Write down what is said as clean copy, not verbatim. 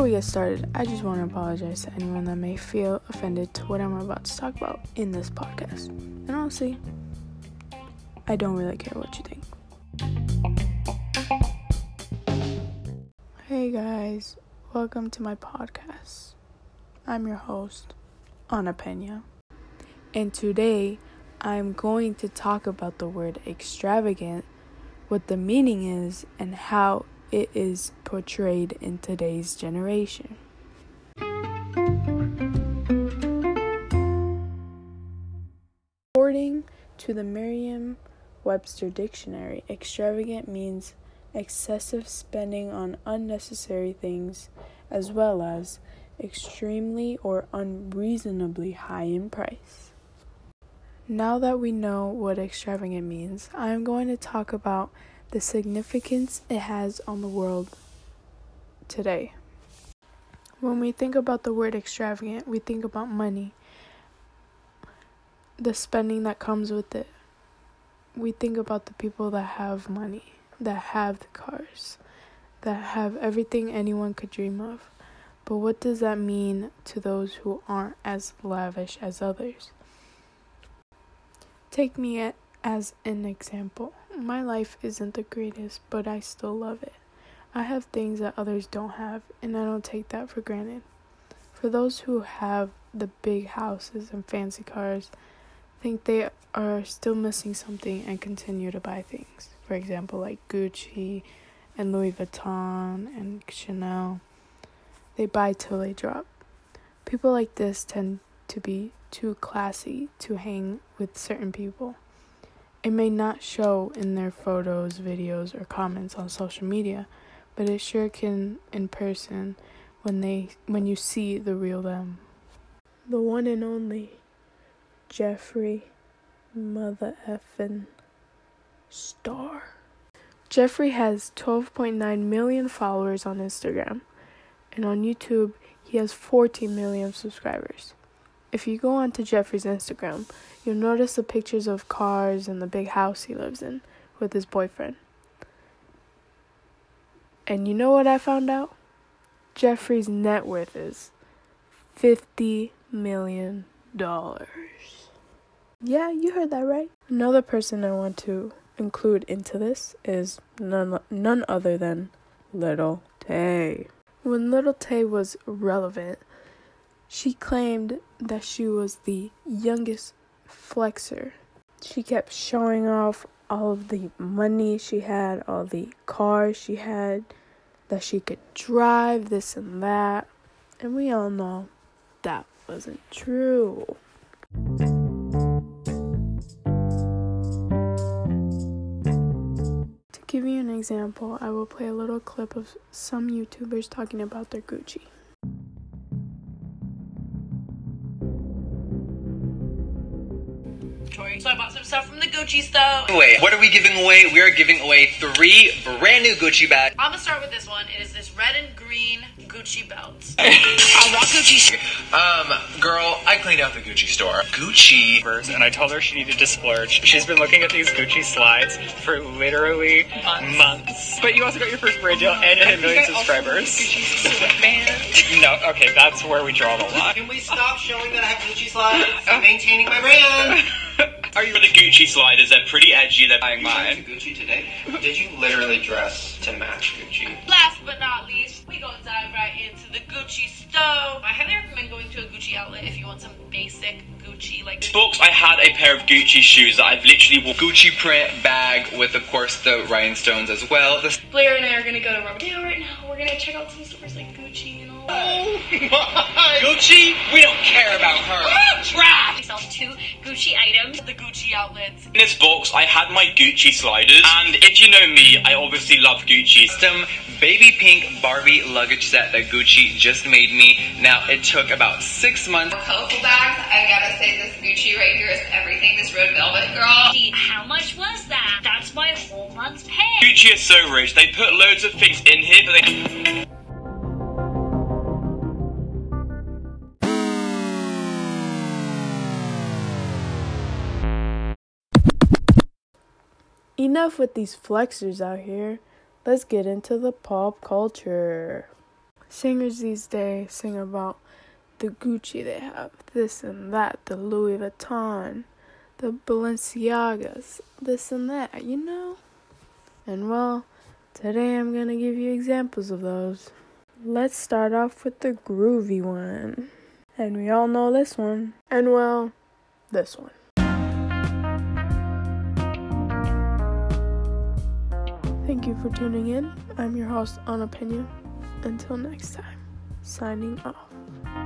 we get started, I just want to apologize to anyone that may feel offended to what I'm about to talk about in this podcast. And honestly, I don't really care what you think. Hey guys, welcome to my podcast. I'm your host, Ana Pena. And today, I'm going to talk about the word extravagant, what the meaning is, and how it is portrayed in today's generation. According to the Merriam-Webster dictionary, extravagant means excessive spending on unnecessary things, as well as extremely or unreasonably high in price. Now that we know what extravagant means, I am going to talk about the significance it has on the world today. When we think about the word extravagant, we think about money, the spending that comes with it. We think about the people that have money, that have the cars, that have everything anyone could dream of. But what does that mean to those who aren't as lavish as others? Take me as an example. My life isn't the greatest, but I still love it. I have things that others don't have, and I don't take that for granted. For those who have the big houses and fancy cars, think they are still missing something and continue to buy things. For example, like Gucci and Louis Vuitton and Chanel. They buy till they drop. People like this tend to be too classy to hang with certain people. It may not show in their photos, videos, or comments on social media, but it sure can in person when you see the real them. The one and only Jeffree Mother effin' Star. Jeffree has 12.9 million followers on Instagram, and on YouTube, he has 14 million subscribers. If you go onto Jeffree's Instagram, you'll notice the pictures of cars and the big house he lives in with his boyfriend. And you know what I found out? Jeffree's net worth is $50 million. Yeah, you heard that right. Another person I want to include into this is none other than Lil Tay. When Lil Tay was relevant, she claimed that she was the youngest flexer. She kept showing off all of the money she had, all the cars she had, that she could drive, this and that. And we all know that wasn't true. To give you an example, I will play a little clip of some YouTubers talking about their Gucci. So I bought some stuff from the Gucci store. Wait, what are we giving away? We are giving away 3 brand new Gucci bags. I'm gonna start with this one. It is this red and green Gucci belt. I rock Gucci. Girl, I cleaned out the Gucci store. Gucci. And I told her she needed to splurge. She's been looking at these Gucci slides for literally months. But you also got your first brand deal and you hit 1 million subscribers. Gucci sweatband. No, okay, that's where we draw the line. Can we stop showing that I have Gucci slides? I'm maintaining my brand. Are you the Gucci sliders? They're pretty edgy. They're buying mine. Gucci today? Did you literally dress to match Gucci? Last but not least, we gonna dive right into the Gucci store. I highly recommend going to a Gucci outlet if you want some basic Gucci, like Books, I had a pair of Gucci shoes that I've literally worn. Gucci print bag with, of course, the rhinestones as well. Blair and I are gonna go to Riverdale right now. We're gonna check out some stores like Gucci and all. Oh my! Gucci? We don't care about her. Trash! I sell 2 Gucci items at the Gucci outlets. In this box, I had my Gucci sliders. And if you know me, I obviously love Gucci. Custom baby pink Barbie luggage set that Gucci just made me. Now, it took about 6 months. Colorful bags, I gotta say this Gucci right here is everything, this red velvet girl. How much was that? That's my whole month's pay. Gucci is so rich. They put loads of things in here, but they... Enough with these flexers out here. Let's get into the pop culture. Singers these days sing about the Gucci they have, this and that, the Louis Vuitton, the Balenciagas, this and that, you know? And well, today I'm gonna give you examples of those. Let's start off with the groovy one. And we all know this one. And well, this one. Thank you for tuning in. I'm your host, Anna Pena. Until next time, signing off.